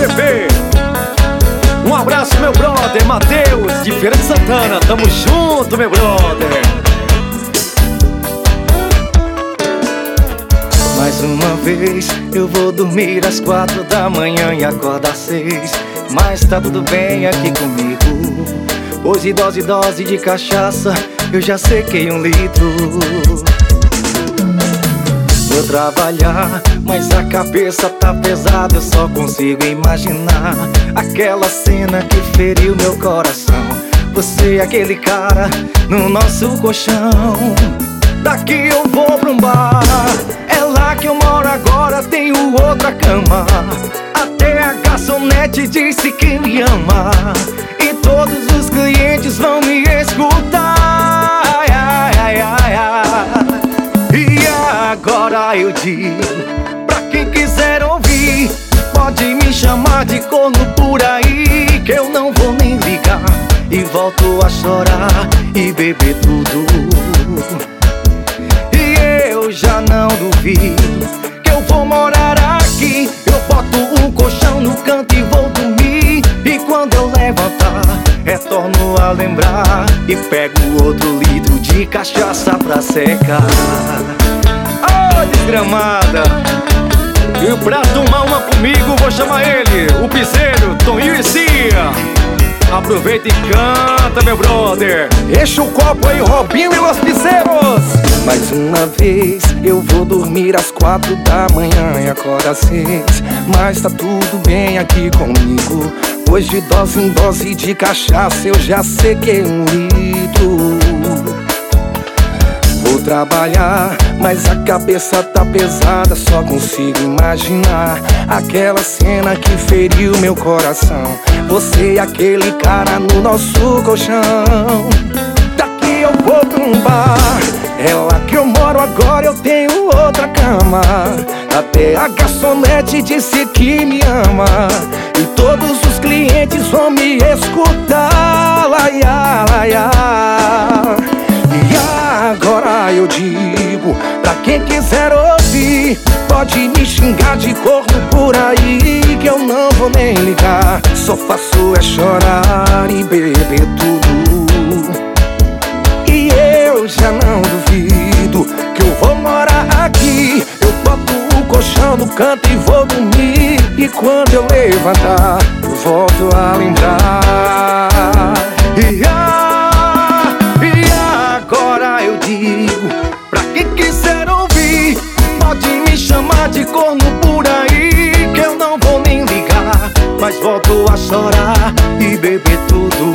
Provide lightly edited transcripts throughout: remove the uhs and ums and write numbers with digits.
bebê. Um abraço, meu brother Matheus, de Feira de Santana. Tamo junto, meu brother. Mais uma vez eu vou dormir às 4 da manhã e acordar às 6. Mas tá tudo bem aqui comigo. Hoje dose de cachaça, eu já sequei 1 litro. Vou trabalhar, mas a cabeça tá pesada. Eu só consigo imaginar aquela cena que feriu meu coração. Você é aquele cara no nosso colchão. Daqui eu vou pra um bar, é lá que eu moro agora, tenho outra cama. Até a garçonete disse que me ama, e todos os clientes vão me escutar. E agora eu digo pra quem quiser ouvir, pode me chamar de corno por aí, que eu não vou nem ligar. E volto a chorar e beber tudo. Eu já não duvido que eu vou morar aqui. Eu boto um colchão no canto e vou dormir. E quando eu levantar, retorno a lembrar e pego outro litro de cachaça pra secar. Oh, desgramada! E pra tomar uma comigo vou chamar ele, o piseiro, Toninho e Cia. Aproveita e canta, meu brother. Enche o copo aí, Robinho e os piseiros. Mais uma vez eu vou dormir às 4 da manhã e acordo às 6. Mas tá tudo bem aqui comigo. Hoje dose em dose de cachaça eu já sequei 1 litro. Vou trabalhar, mas a cabeça tá pesada. Só consigo imaginar aquela cena que feriu meu coração. Você é aquele cara no nosso colchão. Daqui eu vou pra um bar, é lá que eu moro agora, eu tenho outra cama. Até a garçonete disse que me ama, e todos os clientes vão me escutar. E agora eu digo pra quem quiser ouvir, pode me xingar de corno por aí, que eu não vou nem ligar. Só faço é chorar e beber tudo. E eu já não duvido que eu vou morar aqui. Eu boto o colchão no canto e vou dormir. E quando eu levantar, eu volto a lembrar. E agora eu digo pra quem quiser ouvir, pode me chamar de corno por aí, que eu não vou nem ligar. Mas volto a chorar e beber tudo.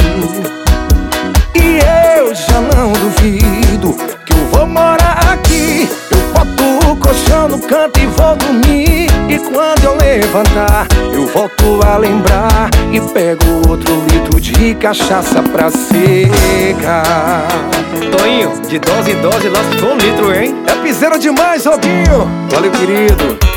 E eu já não duvido que eu vou morar aqui. Eu boto o colchão no canto e vou dormir. E quando eu levantar, eu volto a lembrar e pego outro litro de cachaça pra secar. Toninho, de dose em dose, lá ficou 1 litro, hein? É piseiro demais, Robinho. Valeu, querido.